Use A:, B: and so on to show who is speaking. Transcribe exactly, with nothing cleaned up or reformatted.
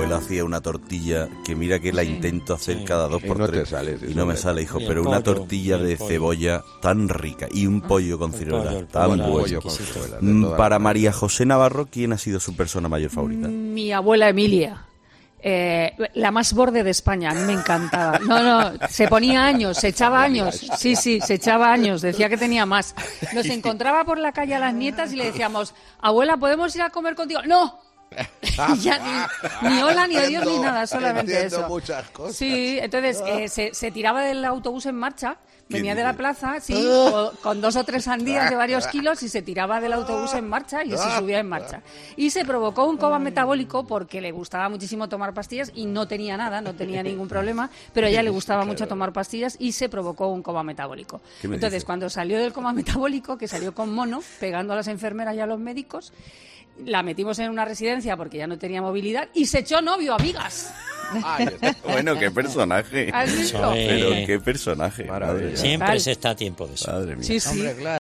A: abuela hacía una tortilla que mira que la
B: Sí,
A: intento hacer
B: sí.
A: cada dos
C: Y
A: por
C: no te
A: tres
C: sale, sí,
A: y no me
C: sí.
A: sale, hijo,
B: Y el
A: pero una
B: pollo,
A: tortilla
B: y el
A: de
B: pollo.
A: cebolla tan rica y un pollo con
B: El
A: ciruelas
B: pollo, el
A: tan
B: pollo,
A: bueno.
C: Pollo con
B: exquisito.
C: ciruelas, de
A: Mm,
C: toda
A: Para
C: la-
A: María José Navarro, ¿quién ha sido su persona mayor favorita?
D: Mi abuela Emilia. Eh, la más borde de España, a mí me encantaba. No, no, se ponía años, se echaba años. Sí, sí, se echaba años, decía que tenía más. Nos encontraba por la calle a las nietas y le decíamos, abuela, ¿podemos ir a comer contigo? ¡No! Y ya ni, ni hola, ni adiós, ni nada, solamente
C: Entiendo
D: eso.
C: muchas cosas.
D: Sí, entonces eh, se, se tiraba del autobús en marcha,
A: ¿Qué
D: venía de la
A: dices?
D: plaza, sí, o- con dos o tres sandías de varios kilos y se tiraba del autobús en marcha y se subía en marcha. Y se provocó un coma metabólico porque le gustaba muchísimo tomar pastillas y no tenía nada, no tenía ningún problema, pero a ella le gustaba mucho tomar pastillas y se provocó un coma metabólico.
A: ¿Qué me
D: Entonces,
A: dices?
D: cuando salió del coma metabólico, que salió con mono, pegando a las enfermeras y a los médicos, la metimos en una residencia porque ya no tenía movilidad y se echó novio, amigas.
C: Ay,
A: Bueno, qué personaje.
D: ¿Has visto?
B: Sí.
A: Pero qué personaje.
C: Maravilla.
A: Madre mía.
B: Siempre
D: Tal.
B: se está a tiempo de eso.
A: Madre mía.
D: Sí, sí.
C: hombre, claro.